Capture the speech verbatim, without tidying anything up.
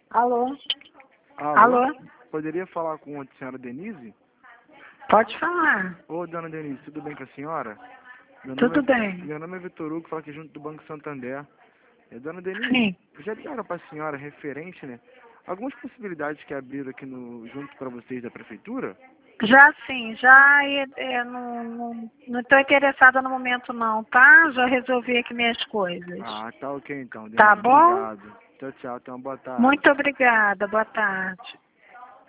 Alô? Alô? Alô? Poderia falar com a senhora Denise? Pode falar. Ô, dona Denise, tudo bem com a senhora? Meu nome Tudo é, bem. meu nome é Vitor Hugo, falo aqui junto do Banco Santander. É, dona Denise, Sim. já disseram para a senhora referente, né? Algumas possibilidades que abriram aqui no, junto para vocês da prefeitura? Já sim, já é, é, não não não estou interessada no momento não, tá? Já resolvi aqui minhas coisas. Ah, tá ok então, Tá Denise. bom? Obrigado. Tchau, tchau. Tenha uma boa tarde. Muito obrigada. Boa tarde.